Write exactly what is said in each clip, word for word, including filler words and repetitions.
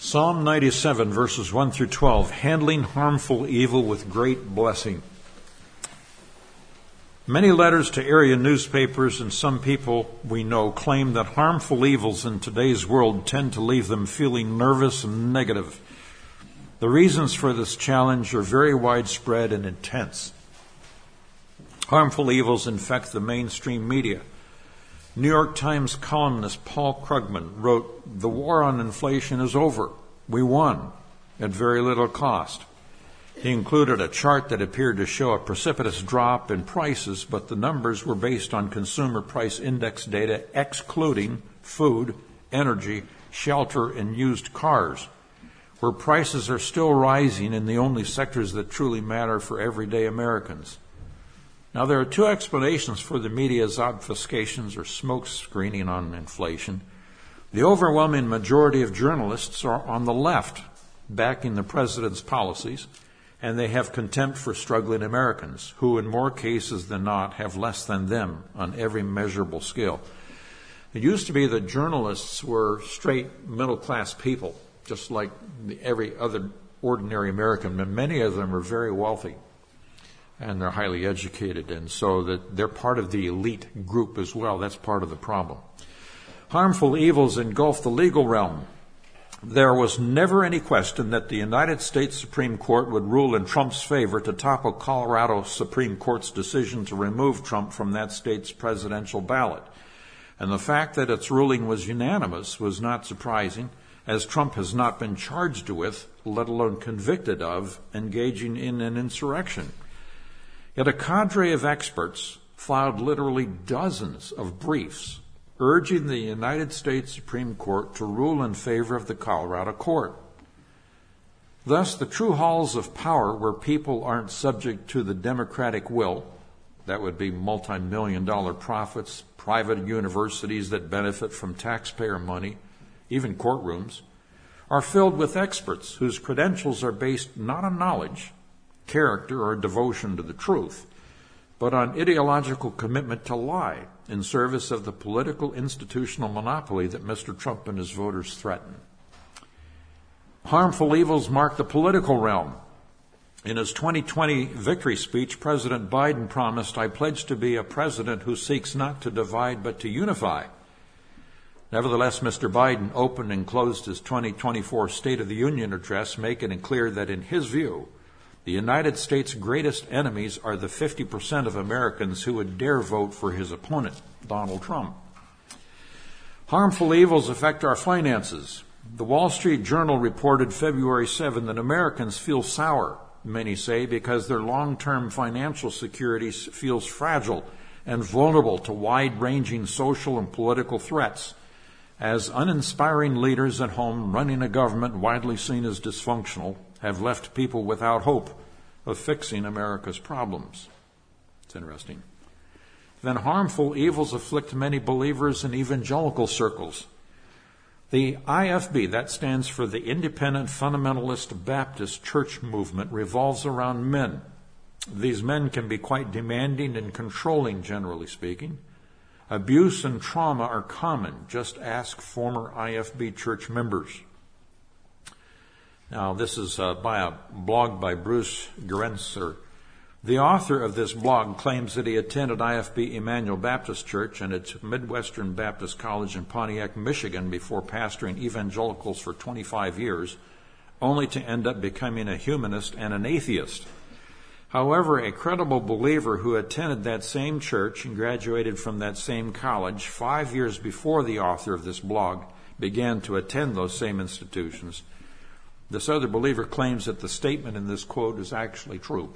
Psalm ninety-seven, verses one through twelve, handling harmful evil with great blessing. Many letters to area newspapers and some people we know claim that harmful evils in today's world tend to leave them feeling nervous and negative. The reasons for this challenge are very widespread and intense. Harmful evils infect the mainstream media. New York Times columnist Paul Krugman wrote, "The war on inflation is over. We won at very little cost." He included a chart that appeared to show a precipitous drop in prices, but the numbers were based on consumer price index data excluding food, energy, shelter, and used cars, where prices are still rising in the only sectors that truly matter for everyday Americans. Now, there are two explanations for the media's obfuscations or smoke screening on inflation. The overwhelming majority of journalists are on the left, backing the president's policies, and they have contempt for struggling Americans, who in more cases than not have less than them on every measurable scale. It used to be that journalists were straight middle-class people, just like every other ordinary American, but many of them are very wealthy. And they're highly educated, and so that they're part of the elite group as well. That's part of the problem. Harmful evils engulf the legal realm. There was never any question that the United States Supreme Court would rule in Trump's favor to topple Colorado Supreme Court's decision to remove Trump from that state's presidential ballot. And the fact that its ruling was unanimous was not surprising, as Trump has not been charged with, let alone convicted of, engaging in an insurrection. Yet a cadre of experts filed literally dozens of briefs urging the United States Supreme Court to rule in favor of the Colorado court. Thus, the true halls of power where people aren't subject to the democratic will, that would be multi-million dollar profits, private universities that benefit from taxpayer money, even courtrooms, are filled with experts whose credentials are based not on knowledge, character, or devotion to the truth, but on ideological commitment to lie in service of the political institutional monopoly that Mister Trump and his voters threaten. Harmful evils mark the political realm. In his twenty twenty victory speech, President Biden promised, "I pledge to be a president who seeks not to divide but to unify." Nevertheless, Mister Biden opened and closed his twenty twenty-four State of the Union address, making it clear that in his view, the United States' greatest enemies are the fifty percent of Americans who would dare vote for his opponent, Donald Trump. Harmful evils affect our finances. The Wall Street Journal reported February seventh that Americans feel sour, many say, because their long-term financial security feels fragile and vulnerable to wide-ranging social and political threats, as uninspiring leaders at home running a government widely seen as dysfunctional have left people without hope of fixing America's problems. It's interesting. Then harmful evils afflict many believers in evangelical circles. The I F B, that stands for the Independent Fundamentalist Baptist Church Movement, revolves around men. These men can be quite demanding and controlling, generally speaking. Abuse and trauma are common. Just ask former I F B church members. Now, this is uh, by a blog by Bruce Gerenser. The author of this blog claims that he attended I F B Emmanuel Baptist Church and its Midwestern Baptist College in Pontiac, Michigan, before pastoring evangelicals for twenty-five years, only to end up becoming a humanist and an atheist. However, a credible believer who attended that same church and graduated from that same college five years before the author of this blog began to attend those same institutions, this other believer claims that the statement in this quote is actually true.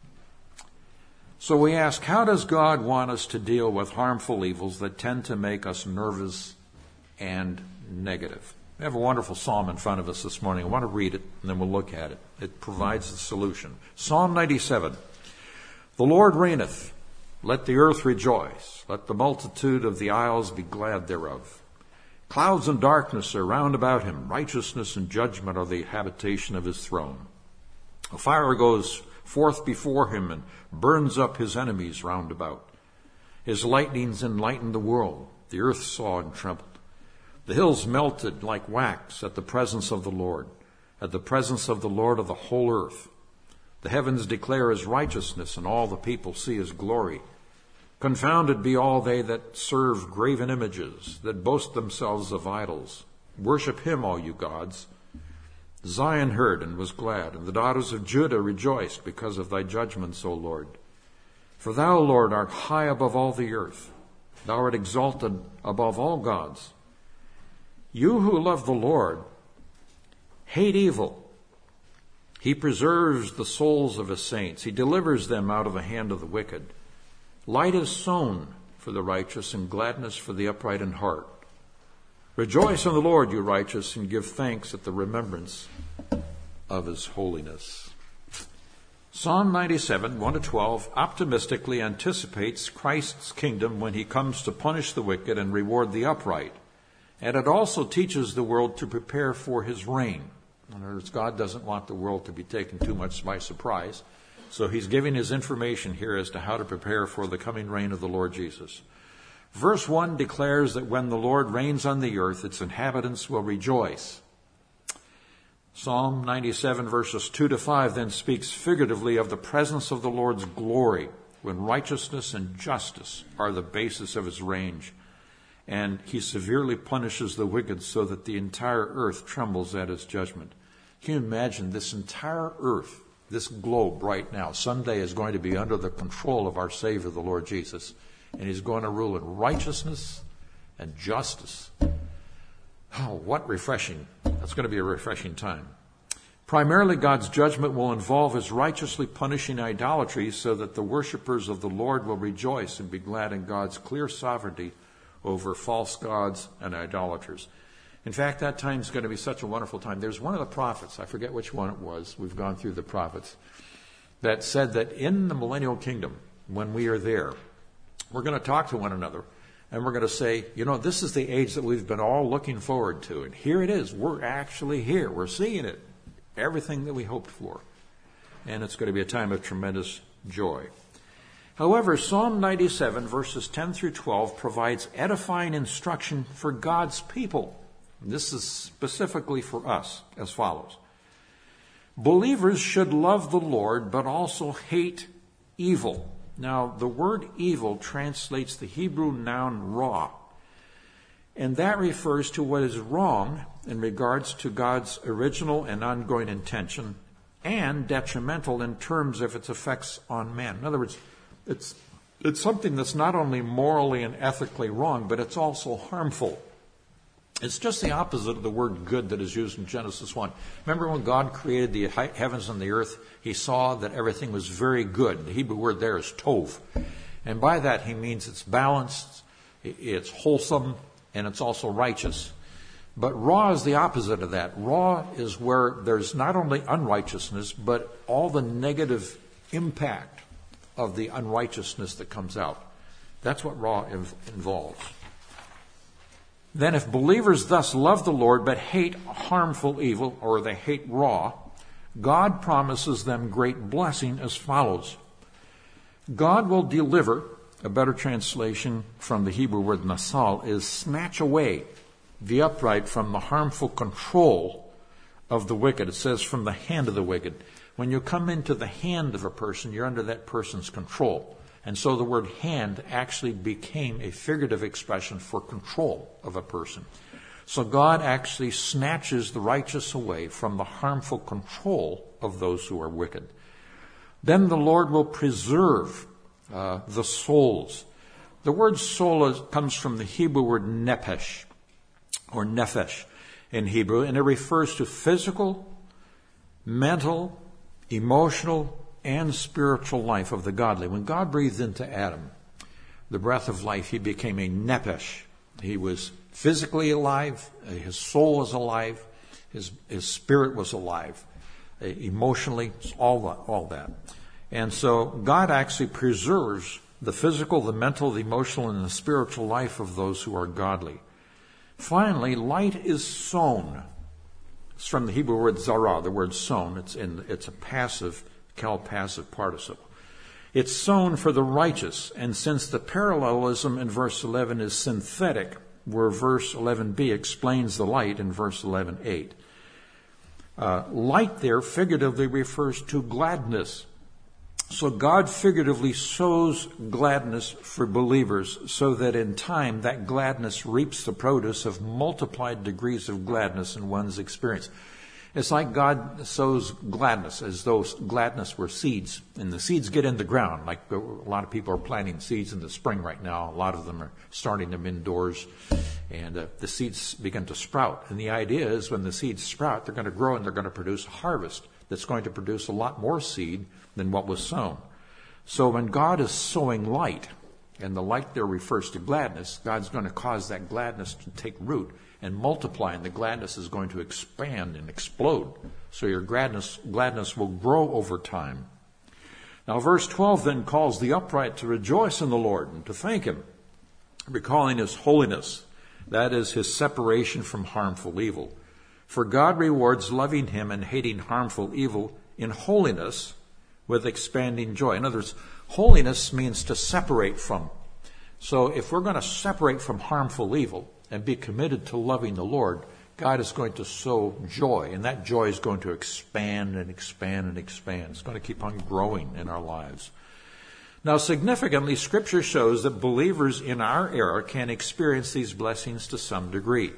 So we ask, how does God want us to deal with harmful evils that tend to make us nervous and negative? We have a wonderful psalm in front of us this morning. I want to read it, and then we'll look at it. It provides the solution. Psalm ninety-seven. The Lord reigneth. Let the earth rejoice. Let the multitude of the isles be glad thereof. Clouds and darkness are round about him. Righteousness and judgment are the habitation of his throne. A fire goes forth before him and burns up his enemies round about. His lightnings enlighten the world. The earth saw and trembled. The hills melted like wax at the presence of the Lord, at the presence of the Lord of the whole earth. The heavens declare his righteousness, and all the people see his glory. Confounded be all they that serve graven images, that boast themselves of idols. Worship him, all you gods. Zion heard and was glad, and the daughters of Judah rejoiced because of thy judgments, O Lord. For thou, Lord, art high above all the earth. Thou art exalted above all gods. You who love the Lord hate evil. He preserves the souls of his saints. He delivers them out of the hand of the wicked. Light is sown for the righteous, and gladness for the upright in heart. Rejoice in the Lord, you righteous, and give thanks at the remembrance of his holiness. Psalm ninety-seven, one to twelve, optimistically anticipates Christ's kingdom when he comes to punish the wicked and reward the upright. And it also teaches the world to prepare for his reign. In other words, God doesn't want the world to be taken too much by surprise. So he's giving his information here as to how to prepare for the coming reign of the Lord Jesus. Verse one declares that when the Lord reigns on the earth, its inhabitants will rejoice. Psalm ninety-seven verses two to five then speaks figuratively of the presence of the Lord's glory, when righteousness and justice are the basis of his reign. And he severely punishes the wicked so that the entire earth trembles at his judgment. Can you imagine this entire earth, this globe right now, someday is going to be under the control of our Savior, the Lord Jesus. And he's going to rule in righteousness and justice. Oh, what refreshing. That's going to be a refreshing time. Primarily, God's judgment will involve his righteously punishing idolatry so that the worshipers of the Lord will rejoice and be glad in God's clear sovereignty over false gods and idolaters. In fact, that time is going to be such a wonderful time. There's one of the prophets, I forget which one it was, we've gone through the prophets, that said that in the millennial kingdom, when we are there, we're going to talk to one another, and we're going to say, you know, this is the age that we've been all looking forward to, and here it is. We're actually here. We're seeing it. Everything that we hoped for. And it's going to be a time of tremendous joy. However, Psalm ninety-seven, verses ten through twelve, provides edifying instruction for God's people. This is specifically for us, as follows. Believers should love the Lord, but also hate evil. Now, the word evil translates the Hebrew noun ra, and that refers to what is wrong in regards to God's original and ongoing intention, and detrimental in terms of its effects on man. In other words, it's it's something that's not only morally and ethically wrong, but it's also harmful. It's just the opposite of the word good that is used in Genesis one. Remember when God created the heavens and the earth, he saw that everything was very good. The Hebrew word there is tov. And by that he means it's balanced, it's wholesome, and it's also righteous. But raw is the opposite of that. Raw is where there's not only unrighteousness, but all the negative impact of the unrighteousness that comes out. That's what raw inv- involves. Then if believers thus love the Lord but hate harmful evil, or they hate raw, God promises them great blessing as follows. God will deliver, a better translation from the Hebrew word nasal is snatch away the upright from the harmful control of the wicked. It says from the hand of the wicked. When you come into the hand of a person, you're under that person's control. And so the word hand actually became a figurative expression for control of a person. So God actually snatches the righteous away from the harmful control of those who are wicked. Then the Lord will preserve uh, the souls. The word soul is, comes from the Hebrew word nephesh, or nephesh in Hebrew, and it refers to physical, mental, emotional, and spiritual life of the godly. When God breathed into Adam the breath of life, he became a nephesh. He was physically alive, his soul was alive, his his spirit was alive, emotionally, all that, all that. And so God actually preserves the physical, the mental, the emotional, and the spiritual life of those who are godly. Finally, light is sown. It's from the Hebrew word zara, the word sown. It's in it's a passive cal-passive participle. It's sown for the righteous, and since the parallelism in verse eleven is synthetic, where verse eleven b explains the light in verse eleven eight. Uh, light there figuratively refers to gladness. So God figuratively sows gladness for believers so that in time that gladness reaps the produce of multiplied degrees of gladness in one's experience. It's like God sows gladness as though gladness were seeds. And the seeds get in the ground. Like a lot of people are planting seeds in the spring right now. A lot of them are starting them indoors. And uh, the seeds begin to sprout. And the idea is when the seeds sprout, they're going to grow and they're going to produce a harvest that's going to produce a lot more seed than what was sown. So when God is sowing light, and the light there refers to gladness, God's going to cause that gladness to take root and multiply, and the gladness is going to expand and explode. So your gladness, gladness will grow over time. Now verse twelve then calls the upright to rejoice in the Lord and to thank Him, recalling His holiness. That is His separation from harmful evil. For God rewards loving Him and hating harmful evil in holiness with expanding joy. In other words, holiness means to separate from. So if we're going to separate from harmful evil and be committed to loving the Lord, God is going to sow joy, and that joy is going to expand and expand and expand. It's going to keep on growing in our lives. Now, significantly, Scripture shows that believers in our era can experience these blessings to some degree.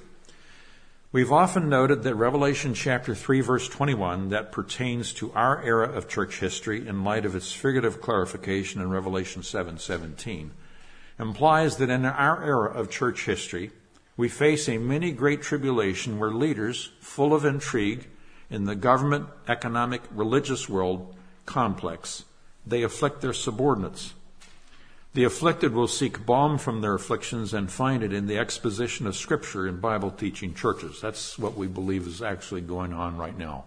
We've often noted that Revelation chapter three, verse twenty-one, that pertains to our era of church history in light of its figurative clarification in Revelation seven seventeen, implies that in our era of church history, we face a mini great tribulation where leaders, full of intrigue in the government, economic, religious world complex, they afflict their subordinates. The afflicted will seek balm from their afflictions and find it in the exposition of Scripture in Bible-teaching churches. That's what we believe is actually going on right now.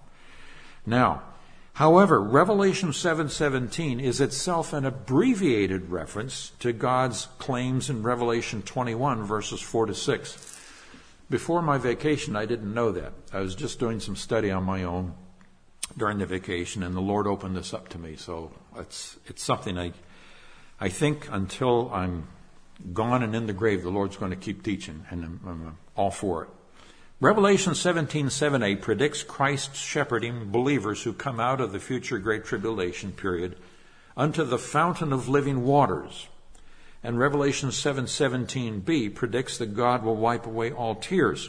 Now, however, Revelation seven seventeen is itself an abbreviated reference to God's claims in Revelation twenty-one, verses four to six. Before my vacation, I didn't know that. I was just doing some study on my own during the vacation, and the Lord opened this up to me. So it's it's something I... I think until I'm gone and in the grave, the Lord's going to keep teaching, and I'm, I'm all for it. Revelation seventeen seven a predicts Christ shepherding believers who come out of the future Great Tribulation period unto the fountain of living waters. And Revelation seven seventeen b predicts that God will wipe away all tears.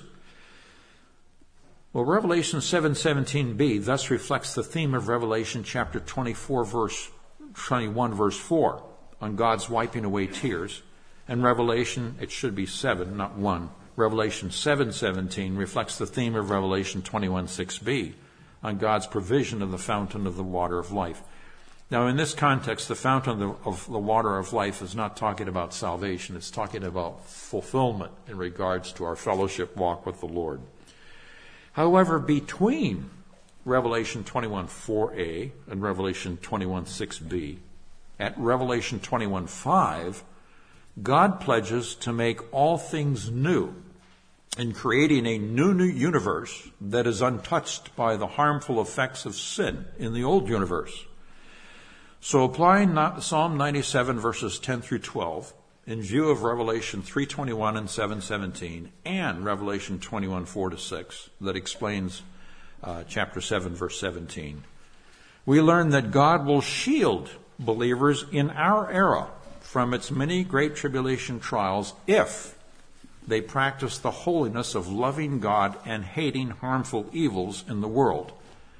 Well, Revelation seven seventeen b thus reflects the theme of Revelation chapter twenty-four, verse twenty-one, verse four. On God's wiping away tears. And Revelation, it should be seven, not one. Revelation seven seventeen reflects the theme of Revelation twenty-one six b on God's provision of the fountain of the water of life. Now, in this context, the fountain of the, of the water of life is not talking about salvation. It's talking about fulfillment in regards to our fellowship walk with the Lord. However, between Revelation twenty-one four a and Revelation twenty-one six b, at Revelation twenty-one five, God pledges to make all things new in creating a new, new universe that is untouched by the harmful effects of sin in the old universe. So applying Psalm ninety-seven verses ten through twelve in view of Revelation three twenty-one and seven seventeen and Revelation twenty-one four to six that explains uh, chapter seven verse seventeen, we learn that God will shield believers in our era from its many great tribulation trials if they practice the holiness of loving God and hating harmful evils in the world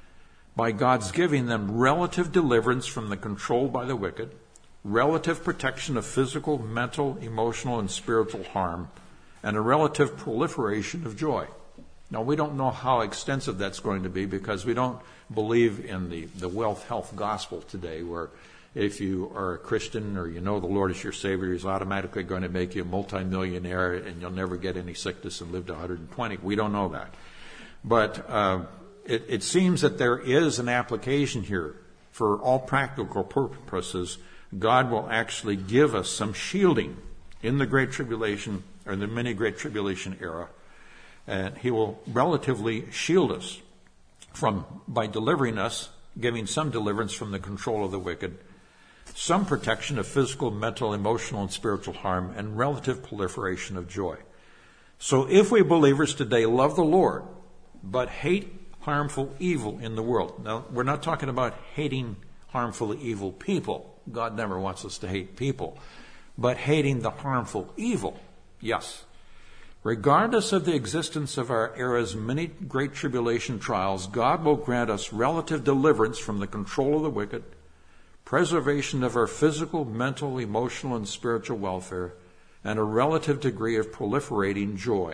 by God's giving them relative deliverance from the control by the wicked, relative protection of physical, mental, emotional, and spiritual harm, and a relative proliferation of joy. Now, we don't know how extensive that's going to be because we don't believe in the, the wealth health gospel today where if you are a Christian or you know the Lord is your Savior, He's automatically going to make you a multimillionaire and you'll never get any sickness and live to one hundred twenty. We don't know that. But uh, it, it seems that there is an application here. For all practical purposes, God will actually give us some shielding in the Great Tribulation, or the mini Great Tribulation era. And He will relatively shield us from by delivering us, giving some deliverance from the control of the wicked, some protection of physical, mental, emotional, and spiritual harm, and relative proliferation of joy. So if we believers today love the Lord, but hate harmful evil in the world. Now, we're not talking about hating harmful evil people. God never wants us to hate people. But hating the harmful evil, yes. Regardless of the existence of our era's many great tribulation trials, God will grant us relative deliverance from the control of the wicked, preservation of our physical, mental, emotional, and spiritual welfare, and a relative degree of proliferating joy.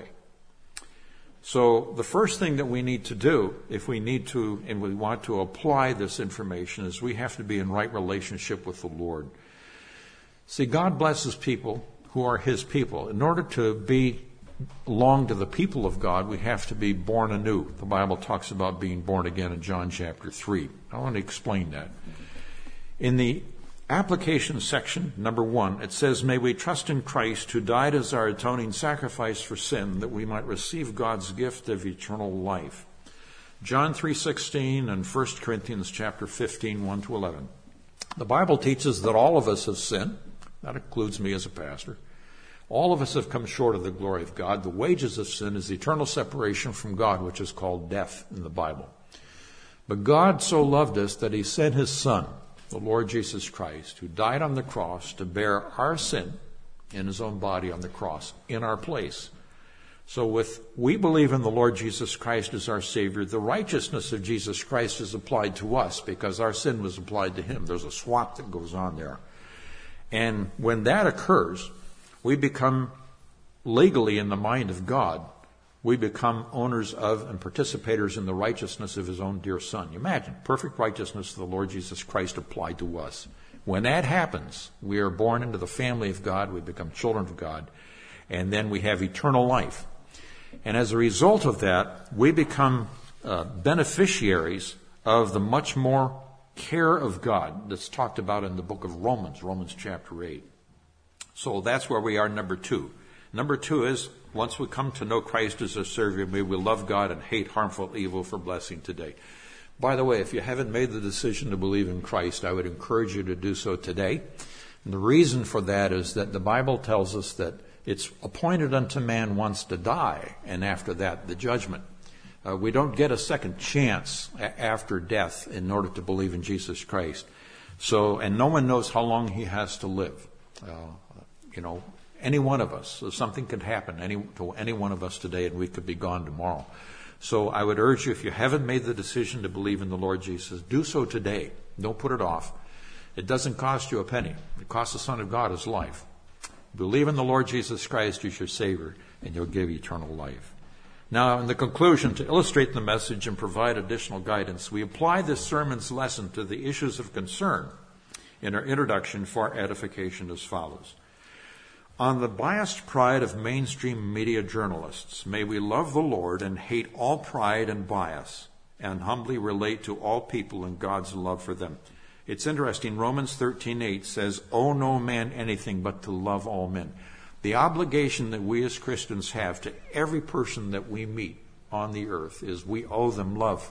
So the first thing that we need to do, if we need to and we want to apply this information, is we have to be in right relationship with the Lord. See, God blesses people who are His people. In order to be belong to the people of God, we have to be born anew. The Bible talks about being born again in John chapter three. I want to explain that. In the application section, number one, it says, "May we trust in Christ, who died as our atoning sacrifice for sin, that we might receive God's gift of eternal life." John three sixteen and First Corinthians chapter fifteen, one to eleven. The Bible teaches that all of us have sinned. That includes me as a pastor. All of us have come short of the glory of God. The wages of sin is eternal separation from God, which is called death in the Bible. But God so loved us that He sent His Son, the Lord Jesus Christ, who died on the cross to bear our sin in His own body on the cross in our place. So with we believe in the Lord Jesus Christ as our Savior, the righteousness of Jesus Christ is applied to us because our sin was applied to Him. There's a swap that goes on there. And when that occurs, we become legally in the mind of God. We become owners of and participators in the righteousness of His own dear Son. You imagine, perfect righteousness of the Lord Jesus Christ applied to us. When that happens, we are born into the family of God, we become children of God, and then we have eternal life. And as a result of that, we become uh, beneficiaries of the much more care of God that's talked about in the book of Romans, Romans chapter eight. So that's where we are, number two. Number two is, once we come to know Christ as our Savior, may we love God and hate harmful evil for blessing today. By the way, if you haven't made the decision to believe in Christ, I would encourage you to do so today. And the reason for that is that the Bible tells us that it's appointed unto man once to die, and after that, the judgment. Uh, we don't get a second chance a- after death in order to believe in Jesus Christ. So, and no one knows how long he has to live. Uh, you know, any one of us, so something could happen any, to any one of us today, and we could be gone tomorrow. So I would urge you, if you haven't made the decision to believe in the Lord Jesus, do so today. Don't put it off. It doesn't cost you a penny. It costs the Son of God His life. Believe in the Lord Jesus Christ as your Savior, and you'll give eternal life. Now, in the conclusion, to illustrate the message and provide additional guidance, we apply this sermon's lesson to the issues of concern in our introduction for edification as follows. On the biased pride of mainstream media journalists, may we love the Lord and hate all pride and bias, and humbly relate to all people in God's love for them. It's interesting, Romans thirteen eight says, "Owe no man anything but to love all men." The obligation that we as Christians have to every person that we meet on the earth is we owe them love.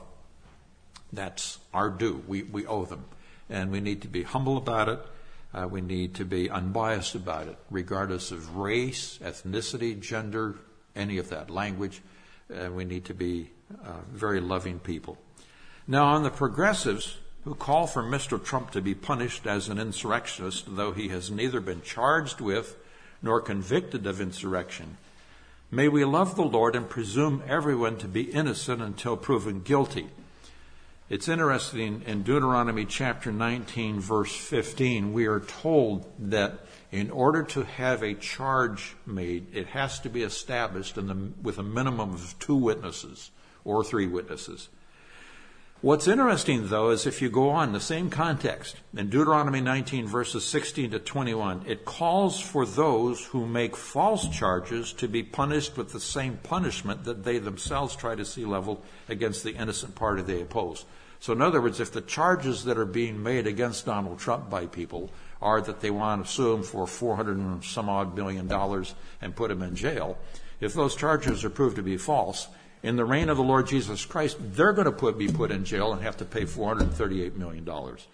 That's our due. We, we owe them. And we need to be humble about it. Uh, we need to be unbiased about it, regardless of race, ethnicity, gender, any of that, language. Uh, we need to be uh, very loving people. Now, on the progressives who call for Mister Trump to be punished as an insurrectionist, though he has neither been charged with nor convicted of insurrection, may we love the Lord and presume everyone to be innocent until proven guilty. It's interesting, in Deuteronomy chapter nineteen, verse fifteen, we are told that in order to have a charge made, it has to be established in the, with a minimum of two witnesses or three witnesses. What's interesting, though, is if you go on, the same context, in Deuteronomy nineteen, verses sixteen to twenty-one, it calls for those who make false charges to be punished with the same punishment that they themselves try to see leveled against the innocent party they oppose. So in other words, if the charges that are being made against Donald Trump by people are that they want to sue him for four hundred and some odd billion dollars and put him in jail, if those charges are proved to be false, in the reign of the Lord Jesus Christ, they're going to put, be put in jail and have to pay four hundred thirty-eight million dollars.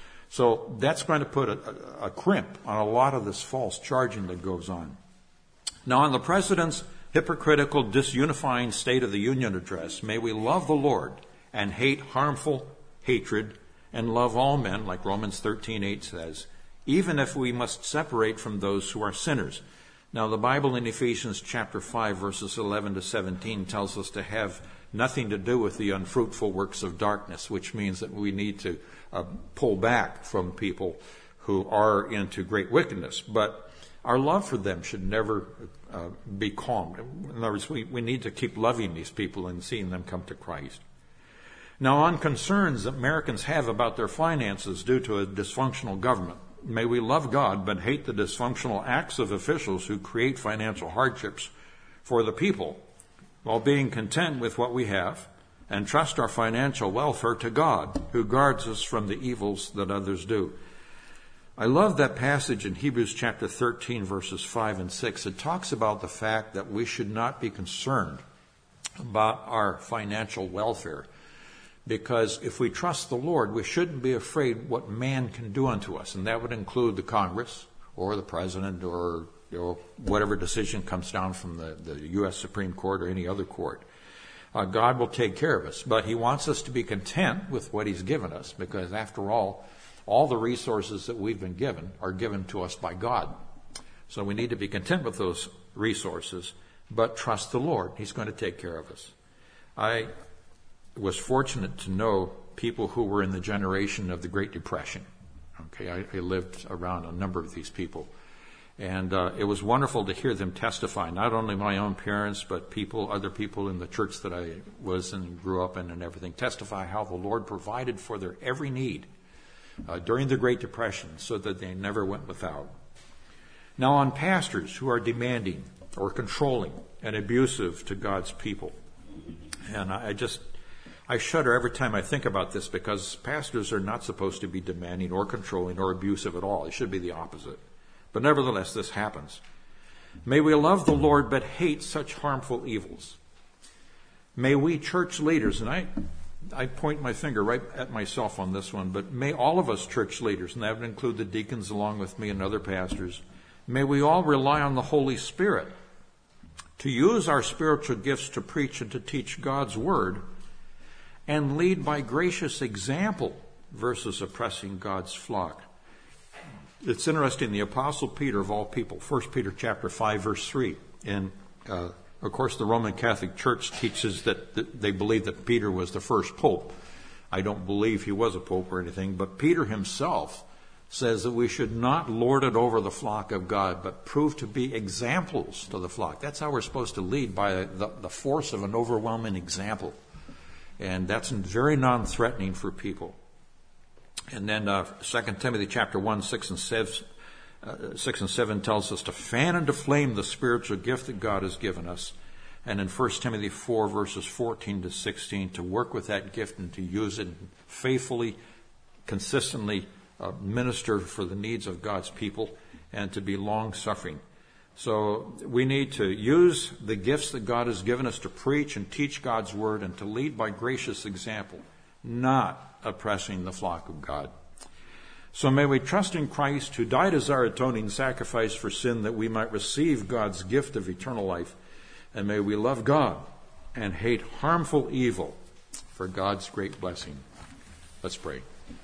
So that's going to put a, a, a crimp on a lot of this false charging that goes on. Now, on the presidents hypocritical, disunifying State of the Union address, may we love the Lord and hate harmful hatred and love all men, like Romans thirteen eight says, even if we must separate from those who are sinners. Now, the Bible in Ephesians chapter five, verses eleven to seventeen tells us to have nothing to do with the unfruitful works of darkness, which means that we need to uh, pull back from people who are into great wickedness. But our love for them should never uh, be calmed. In other words, we, we need to keep loving these people and seeing them come to Christ. Now, on concerns that Americans have about their finances due to a dysfunctional government, may we love God but hate the dysfunctional acts of officials who create financial hardships for the people, while being content with what we have, and trust our financial welfare to God, who guards us from the evils that others do. I love that passage in Hebrews chapter thirteen, verses five and six. It talks about the fact that we should not be concerned about our financial welfare, because if we trust the Lord, we shouldn't be afraid what man can do unto us, and that would include the Congress or the President or, you know, whatever decision comes down from the, the U S Supreme Court or any other court. Uh, God will take care of us, but He wants us to be content with what He's given us, because after all, all the resources that we've been given are given to us by God. So we need to be content with those resources, but trust the Lord. He's going to take care of us. I was fortunate to know people who were in the generation of the Great Depression. Okay, I, I lived around a number of these people. And uh, it was wonderful to hear them testify, not only my own parents, but people, other people in the church that I was and grew up in and everything, testify how the Lord provided for their every need uh, during the Great Depression so that they never went without. Now, on pastors who are demanding or controlling and abusive to God's people, and I, I just... I shudder every time I think about this, because pastors are not supposed to be demanding or controlling or abusive at all. It should be the opposite. But nevertheless, this happens. May we love the Lord but hate such harmful evils. May we church leaders, and I, I point my finger right at myself on this one, but may all of us church leaders, and that would include the deacons along with me and other pastors, may we all rely on the Holy Spirit to use our spiritual gifts to preach and to teach God's Word, and lead by gracious example versus oppressing God's flock. It's interesting, the Apostle Peter, of all people, First Peter chapter five, verse three, and uh, of course the Roman Catholic Church teaches that, that they believe that Peter was the first pope. I don't believe he was a pope or anything, but Peter himself says that we should not lord it over the flock of God, but prove to be examples to the flock. That's how we're supposed to lead, by the, the force of an overwhelming example. And that's very non-threatening for people. And then uh, Second Timothy chapter one, six and seven, uh, six and seven tells us to fan into flame the spiritual gift that God has given us. And in First Timothy four, verses fourteen to sixteen, to work with that gift and to use it faithfully, consistently uh, minister for the needs of God's people, and to be long-suffering. So we need to use the gifts that God has given us to preach and teach God's Word and to lead by gracious example, not oppressing the flock of God. So may we trust in Christ, who died as our atoning sacrifice for sin, that we might receive God's gift of eternal life. And may we love God and hate harmful evil for God's great blessing. Let's pray.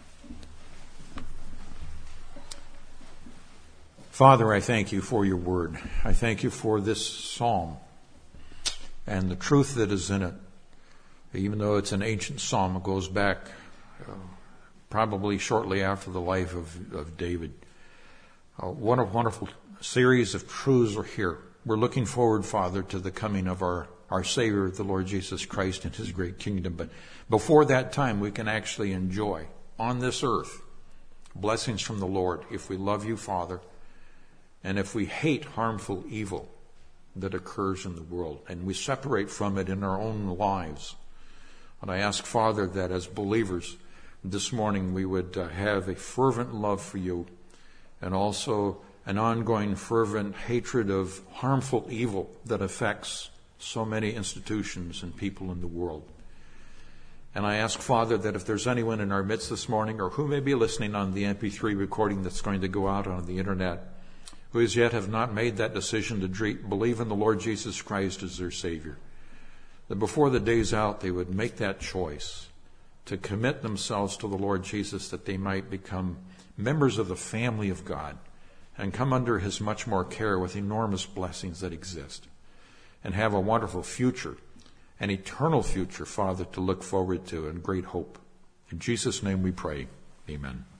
Father, I thank you for your word. I thank you for this psalm and the truth that is in it. Even though it's an ancient psalm, it goes back uh, probably shortly after the life of, of David. Uh, what a wonderful series of truths are here. We're looking forward, Father, to the coming of our, our Savior, the Lord Jesus Christ, and His great kingdom. But before that time, we can actually enjoy on this earth blessings from the Lord if we love you, Father, and if we hate harmful evil that occurs in the world, and we separate from it in our own lives. And I ask, Father, that as believers this morning we would uh, have a fervent love for you, and also an ongoing fervent hatred of harmful evil that affects so many institutions and people in the world. And I ask, Father, that if there's anyone in our midst this morning, or who may be listening on the M P three recording that's going to go out on the internet, who as yet have not made that decision to dre- believe in the Lord Jesus Christ as their Savior, that before the day's out they would make that choice to commit themselves to the Lord Jesus, that they might become members of the family of God and come under his much more care with enormous blessings that exist, and have a wonderful future, an eternal future, Father, to look forward to and great hope. In Jesus' name we pray. Amen.